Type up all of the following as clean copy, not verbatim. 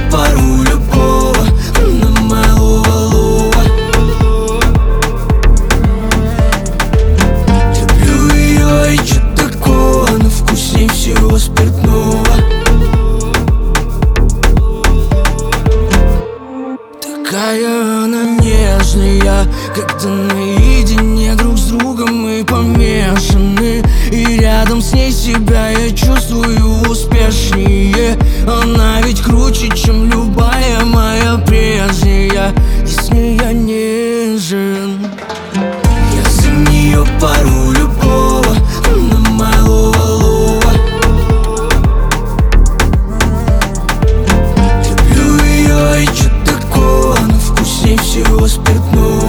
пару любого, она малого. Люблю ее и чё такого, она вкусней всего спиртного. Такая она нежная, когда наедине друг с другом мы помешаны. И рядом с ней себя я чувствую успешнее. Она ведь круче, чем любая моя прежняя, и с ней я нежен. Я за нее пару любого, она малого. Люблю ее и чё такого, она вкусней всего спиртного.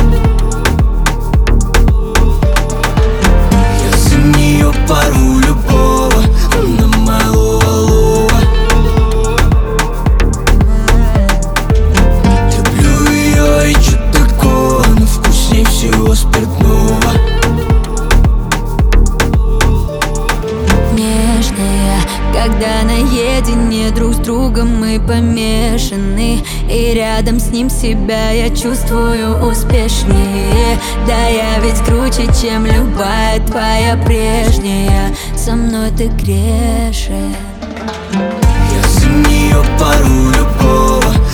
Я за нее пару любого, она малого. Люблю ее и чё такого, она вкусней всего спиртного. Нежная, когда наедине друг с другом мы помешаны. И рядом с ним себя я чувствую успешнее. Да я ведь круче, чем любая твоя прежняя. Со мной ты грешен. Я за нее пару любого,